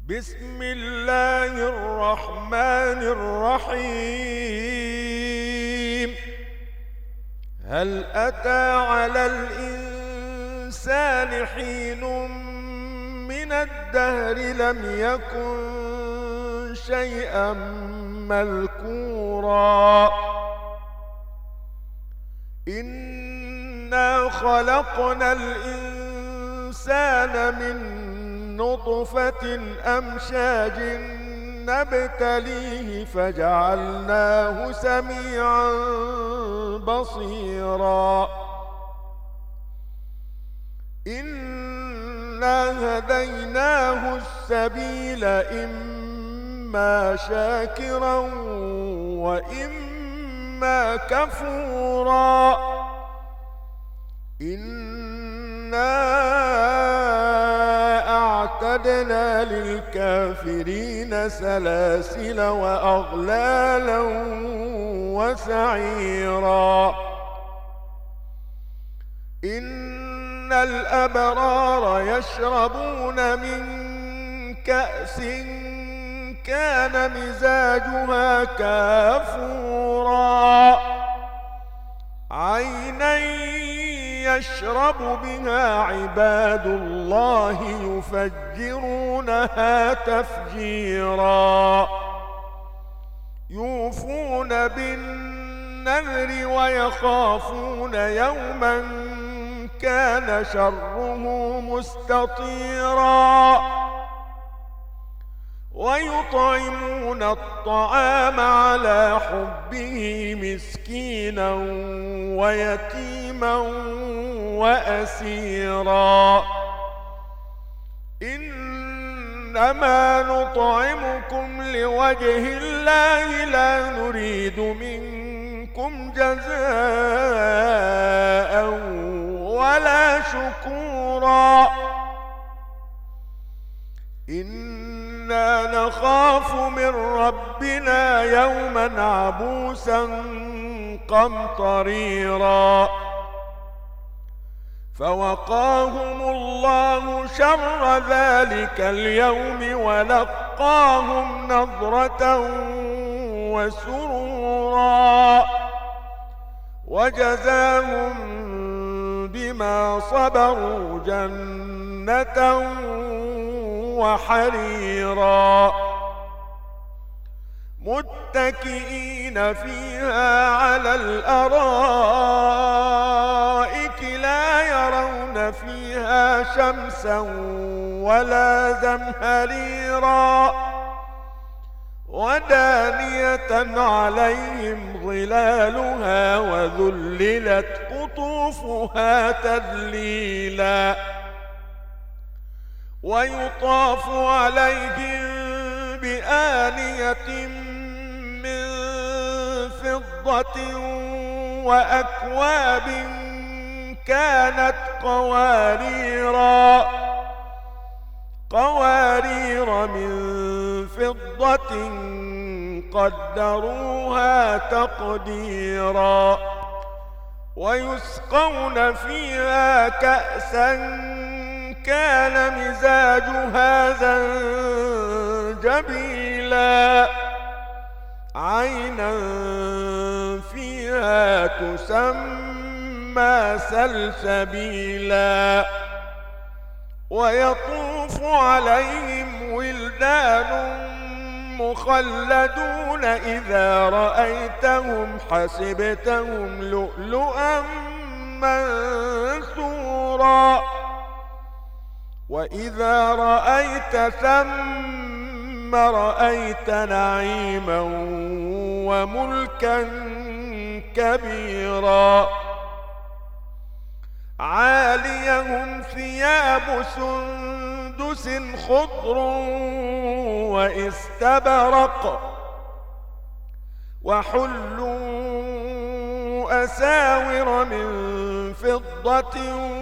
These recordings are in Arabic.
بسم الله الرحمن الرحيم. هل أتى على الإنسان حين من الدهر لم يكن شيئا مذكورا إنا خلقنا الإنسان من نطفة أمشاج نبتليه فجعلناه سميعا بصيرا إنا هديناه السبيل إما شاكرا وإما كفورا إنا أعتدنا للكافرين سلاسل وأغلالا وسعيرا إن الأبرار يشربون من كأس كان مزاجها كافورا عينا يشرب بها عباد الله يفجرونها تفجيرا يوفون بالنذر ويخافون يوما كان شره مستطيرا ويطعمون الطعام على حبه مسكينا ويتيما وأسيرا إنما نطعمكم لوجه الله لا نريد منكم جزاء ولا شكورا إنا نخاف من ربنا يوما عبوسا قمطريرا فوقاهم الله شر ذلك اليوم ولقاهم نضرة وسرورا وجزاهم بما صبروا جنة وحريرا متكئين فيها على الأرائك لا يرون فيها شمسا ولا زمهريرا ودانية عليهم ظلالها وذللت قطوفها تذليلا ويطاف عليهم بآنية من فضة وأكواب كانت قوارير من فضة قدروها تقديرا ويسقون فيها كأسا كان مزاجها زنجبيلا عينا فيها تسمى سلسبيلا ويطوف عليهم ولدان مخلدون إذا رأيتهم حسبتهم لؤلؤا منثورا وإذا رأيت ثم رأيت نعيما وملكا كبيرا عاليهم ثياب سندس خضر واستبرق وحلوا أساور من فضة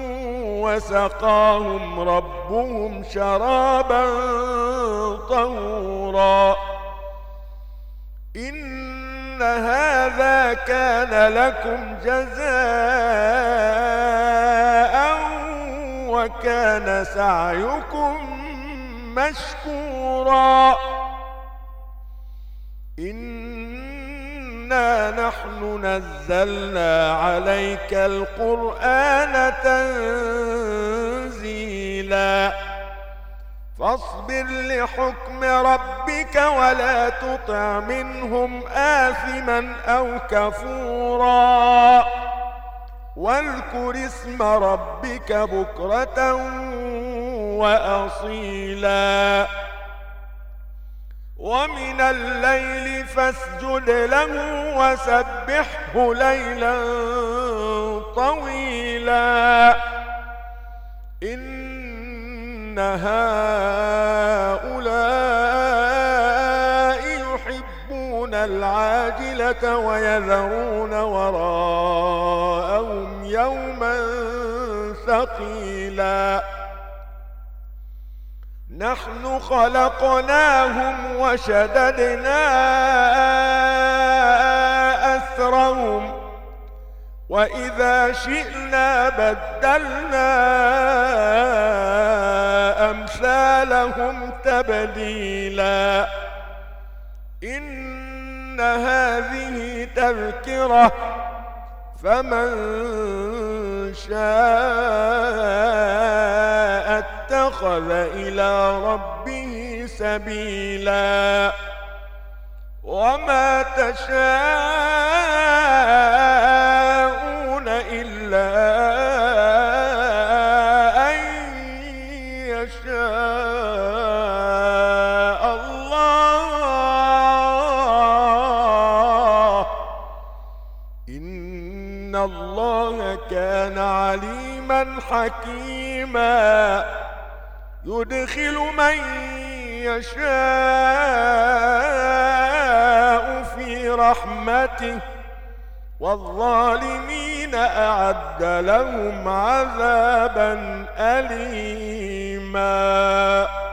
وسقاهم ربهم شرابا طهورا إن هذا كان لكم جزاء وكان سعيكم مشكورا إنا نحن نزلنا عليك القرآن تنزيلا فاصبر لحكم ربك ولا تطع منهم آثما أو كفورا واذكر اسم ربك بكرة وأصيلا ومن الليل فاسجد له وسبحه ليلا طويلا إن هؤلاء يحبون العاجلة ويذرون وراءهم يوما ثقيلا نحن خلقناهم وشددنا أسرهم وإذا شئنا بدلنا أمثالهم تبديلا إن هذه تذكرة فمن شاء اتخذ إلى ربه سبيلا وما تشاءون إلا أن يشاء الله إن الله كان عليما حكيما يدخل من يشاء في رحمته والظالمين أعد لهم عذابا أليما